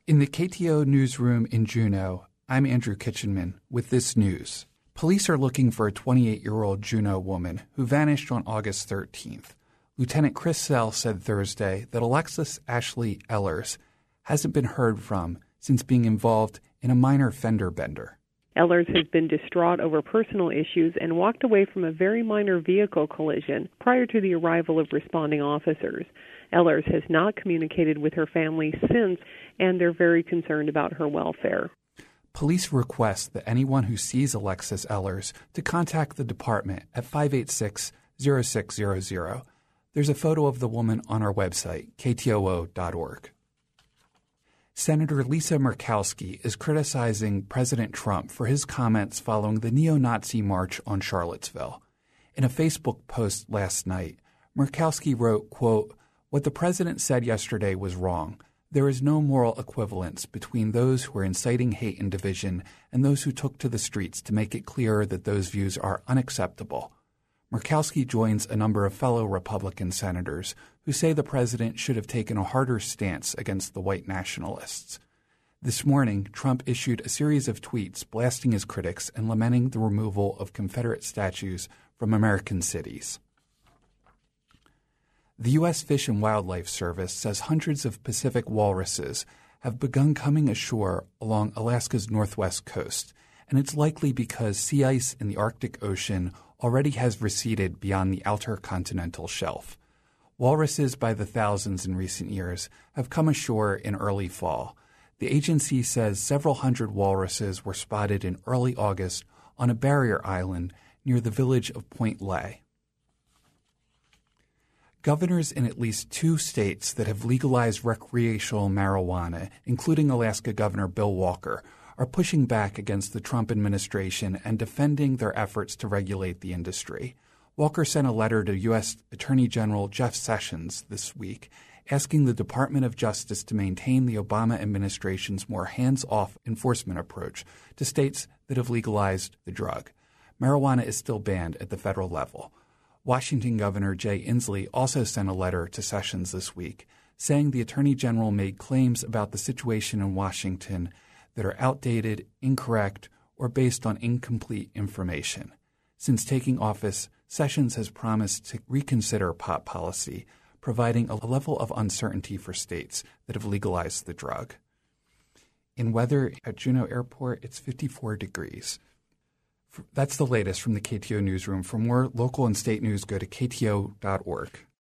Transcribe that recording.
In the KTO newsroom in Juneau, I'm Andrew Kitchenman with this news. Police are looking for a 28-year-old Juneau woman who vanished on August 13th. Lieutenant Chris Sell said Thursday that Alexis Ashley Ellers hasn't been heard from since being involved in a minor fender bender. Ellers has been distraught over personal issues and walked away from a very minor vehicle collision prior to the arrival of responding officers. Ellers has not communicated with her family since, and they're very concerned about her welfare. Police request that anyone who sees Alexis Ellers to contact the department at 586-0600. There's a photo of the woman on our website, ktoo.org. Senator Lisa Murkowski is criticizing President Trump for his comments following the neo-Nazi march on Charlottesville. In a Facebook post last night, Murkowski wrote, quote, "What the president said yesterday was wrong. There is no moral equivalence between those who are inciting hate and division and those who took to the streets to make it clear that those views are unacceptable." Murkowski joins a number of fellow Republican senators who say the president should have taken a harder stance against the white nationalists. This morning, Trump issued a series of tweets blasting his critics and lamenting the removal of Confederate statues from American cities. The U.S. Fish and Wildlife Service says hundreds of Pacific walruses have begun coming ashore along Alaska's northwest coast, and it's likely because sea ice in the Arctic Ocean already has receded beyond the outer continental shelf. Walruses by the thousands in recent years have come ashore in early fall. The agency says several hundred walruses were spotted in early August on a barrier island near the village of Point Lay. Governors in at least 2 states that have legalized recreational marijuana, including Alaska Governor Bill Walker, are pushing back against the Trump administration and defending their efforts to regulate the industry. Walker sent a letter to U.S. Attorney General Jeff Sessions this week, asking the Department of Justice to maintain the Obama administration's more hands-off enforcement approach to states that have legalized the drug. Marijuana is still banned at the federal level. Washington Governor Jay Inslee also sent a letter to Sessions this week, saying the Attorney General made claims about the situation in Washington that are outdated, incorrect, or based on incomplete information. Since taking office, Sessions has promised to reconsider pot policy, providing a level of uncertainty for states that have legalized the drug. In weather at Juneau Airport, it's 54 degrees. That's the latest from the KTO newsroom. For more local and state news, go to kto.org.